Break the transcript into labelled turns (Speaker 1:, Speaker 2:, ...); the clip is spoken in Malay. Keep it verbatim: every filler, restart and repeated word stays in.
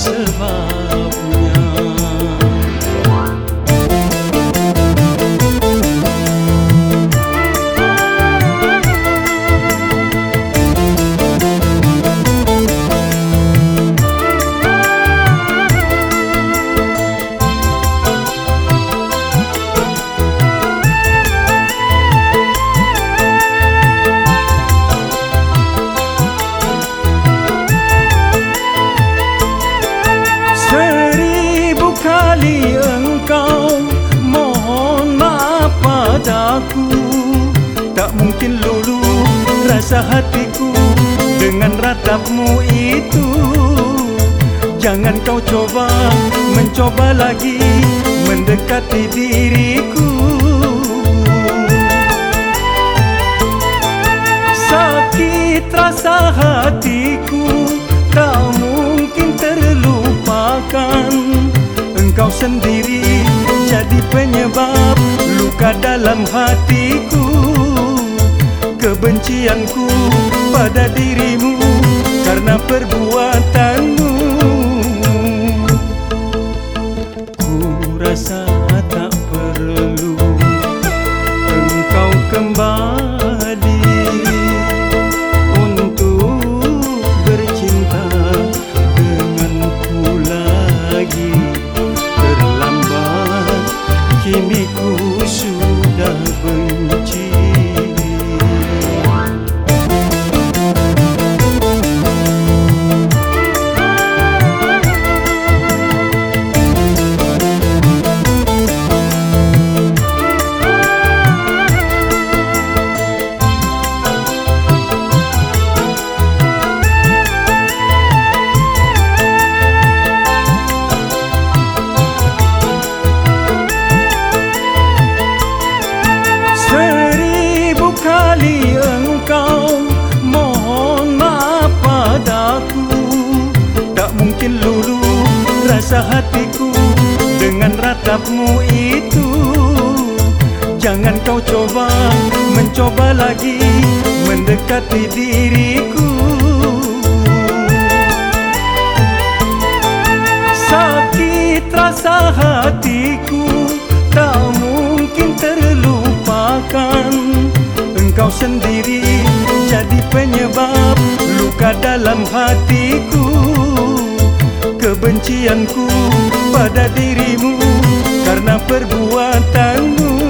Speaker 1: sebabnya.
Speaker 2: Seribu kali engkau mohon maaf padaku, tak mungkin luluh rasa hatiku dengan ratapmu itu. Jangan kau coba mencoba lagi mendekati diriku. Sakit rasa hatiku tak mungkin terlupakan. Engkau sendiri jadi penyebab luka dalam hatiku. Kebencianku pada dirimu karena perbuatanmu. Ku rasa tak perlu engkau kembali kini ku sudah benci. Kali engkau mohon maaf padaku, tak mungkin luluh rasa hatiku dengan ratapmu itu. Jangan kau coba mencoba lagi mendekati diriku. Sakit rasa hatiku tak mungkin terlupakan. Engkau sendiri jadi penyebab luka dalam hatiku. Kebencianku pada dirimu karena perbuatanmu.